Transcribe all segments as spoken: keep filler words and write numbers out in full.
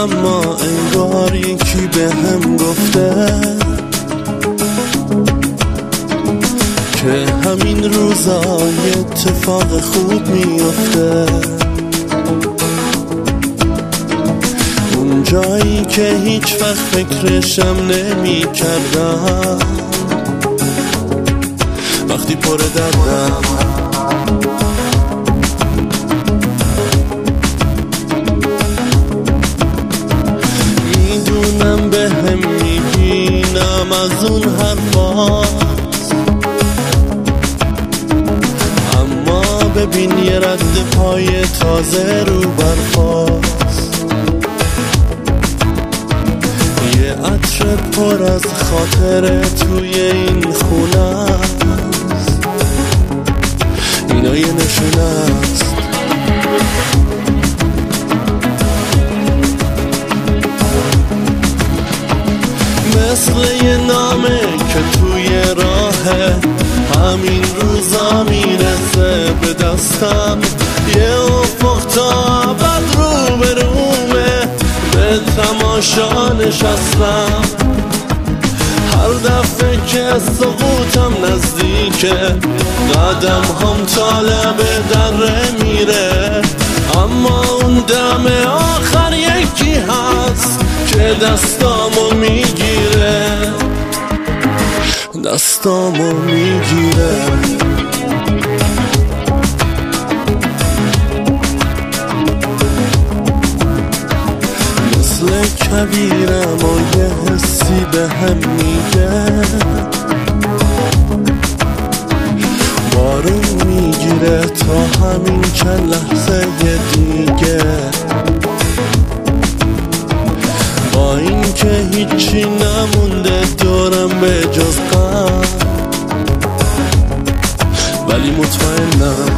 اما انگار یکی به هم گفته که همین روزای اتفاق خوب میفته. اون جایی که هیچ وقت فکرشم نمی کردم وقتی پر دردم میدونم به هم میگینم از اون حرفاست، اما ببین یه رد پای تازه رو برفاست، یه عطر پر از خاطره توی این خونه است، اینا یه نشونه است. مثل یه نامه که توی راه همین روزا میرسه به دستم، یه افق تا ابد رو به رومه، به تماشا نشستم. هر دفعه که سقوطم نزدیکه قدم هم طالب در میره، اما اون دم آخر یکی هست که دستامو میگیره، دستامو میگیره. مثل کبیرم و یه حسی به هم میگه، بارون میگیره تا همین چند لحظه دیگه، با این که هیچی نمونده دورم به جز غم، ولی مطمئنم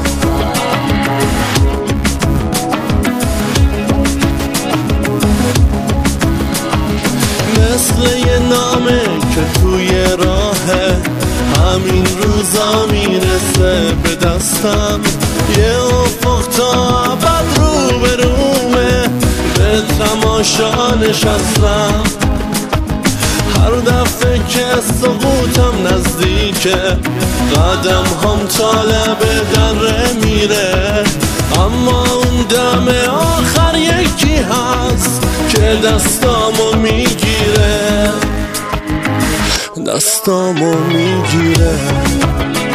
مثل یه نامه که توی راه همین روزا میرسه به دستم، یه افق تا ابد رو به رومه، به تماشا نشستم. هر دفعه که سقوطم نزدیکه قدم هم طالب در میره، اما اون دم آخر یکی هست که دستامو میگیره، دستامو میگیره.